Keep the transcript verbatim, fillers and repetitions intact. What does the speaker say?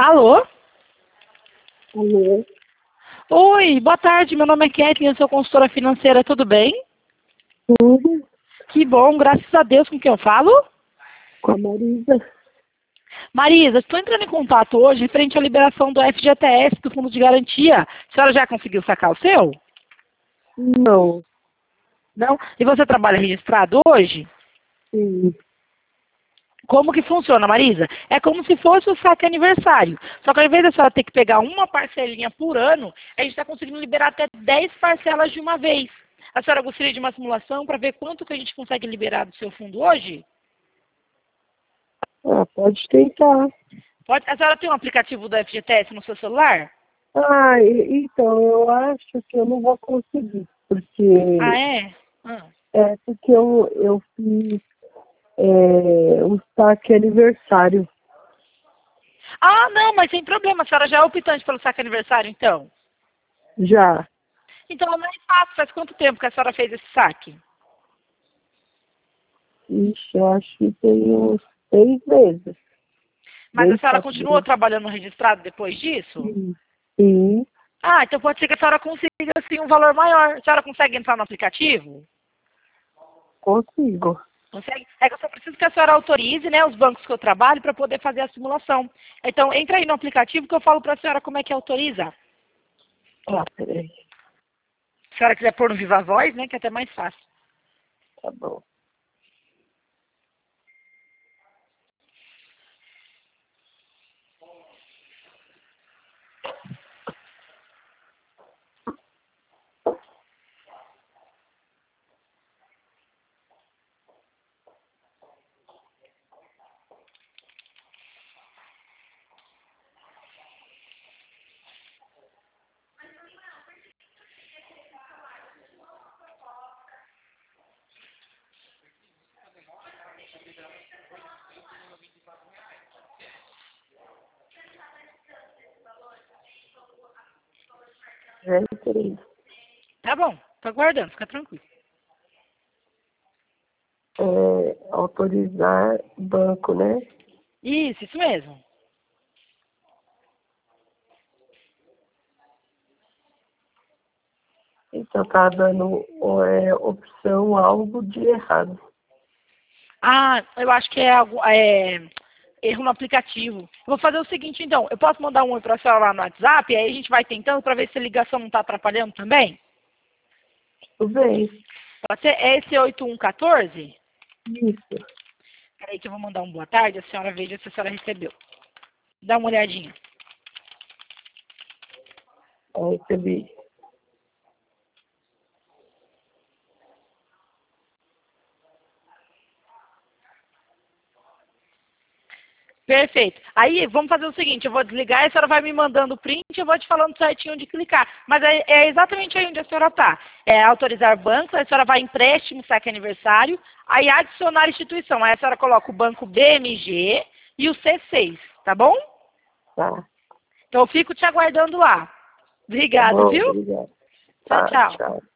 Alô? Alô? Oi, boa tarde. Meu nome é Kathleen, eu sou consultora financeira, tudo bem? Tudo Que bom, graças a Deus. Com quem eu falo? com a Marisa? Marisa, estou entrando em contato hoje referente à liberação do F G T S, do Fundo de Garantia. A senhora já conseguiu sacar o seu? Não. Não? E você trabalha registrado hoje? Sim. Como que funciona, Marisa? É como se fosse o saque aniversário. Só que ao invés da senhora ter que pegar uma parcelinha por ano, a gente está conseguindo liberar até dez parcelas de uma vez. A senhora gostaria de uma simulação para ver quanto que a gente consegue liberar do seu fundo hoje? Ah, pode tentar. Pode? A senhora tem um aplicativo do F G T S no seu celular? Ah, e- então, eu acho que eu não vou conseguir, Ah, porque é? Ah. é porque eu, eu fiz é, o saque aniversário. Ah, não, mas sem problema. A senhora já é optante pelo saque aniversário, então? Já. Então é mais fácil. Faz quanto tempo que a senhora fez esse saque? Ixi, eu acho que tem uns seis meses. Mas a Bem senhora quatro continuou meses. trabalhando registrado depois disso? Sim. Sim, Ah, então pode ser que a senhora consiga, assim, um valor maior. A senhora consegue entrar no aplicativo? consigo. Consegue? É que eu só preciso que a senhora autorize, né, os bancos que eu trabalho para poder fazer a simulação. Então, entra aí no aplicativo que eu falo para a senhora como é que autoriza. Ah, peraí. Se a senhora quiser pôr no Viva Voz, né, que é até mais fácil. Tá bom. É, peraí. Tá bom, tô aguardando, fica tranquilo. É, autorizar banco, né? Isso, isso mesmo. Então tá dando é, opção algo de errado. Ah, eu acho que é, algo, é erro no aplicativo. Eu vou fazer o seguinte, então. Eu posso mandar um oi para a senhora lá no WhatsApp, e aí a gente vai tentando para ver se a ligação não está atrapalhando também? Tudo bem. Pode ser? É esse oito um um quatro? Isso. Peraí que eu vou mandar um boa tarde, a senhora veja se a senhora recebeu. Dá uma olhadinha. Aí recebi. Perfeito. Aí, vamos fazer o seguinte, eu vou desligar e a senhora vai me mandando o print e eu vou te falando certinho onde clicar. Mas é, é exatamente aí onde a senhora está. É autorizar banco, a senhora vai em empréstimo, saque aniversário, aí adicionar instituição. Aí a senhora coloca o banco B M G e o C seis, tá bom? Tá. Então eu fico te aguardando lá. Tá Obrigada, bom, viu? obrigado. Tchau, Tá, tchau. tchau.